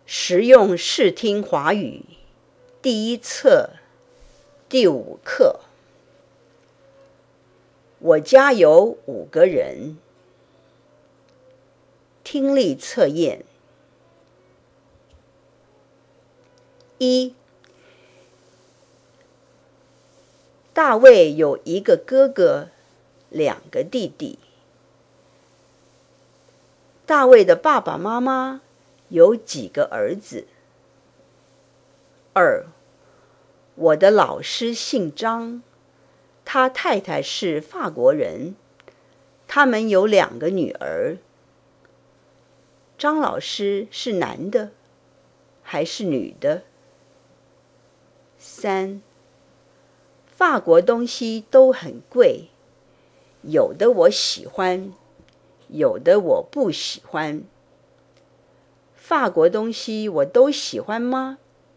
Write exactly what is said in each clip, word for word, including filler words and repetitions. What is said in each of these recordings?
实用视听华语第一册第五课。我家有五个人。听力测验。一，大卫有一个哥哥，两个弟弟。大卫的爸爸妈妈有几个儿子？二，我的老师姓张，他太太是法国人，他们有两个女儿。张老师是男的还是女的？三，法国东西都很贵，有的我喜欢，有的我不喜欢。法国东西我都喜欢吗？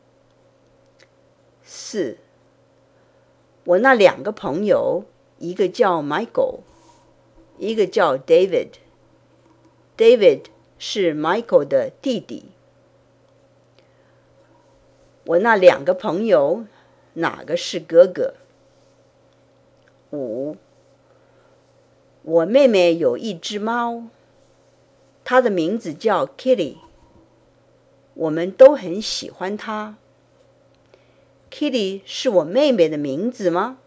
四，我那两个朋友，一个叫 Michael， 一个叫 David。David 是 Michael 的弟弟。我那两个朋友，哪个是哥哥？五，我妹妹有一只猫，它的名字叫 Kitty， 我们都很喜欢它。Kitty 是我妹妹的名字吗？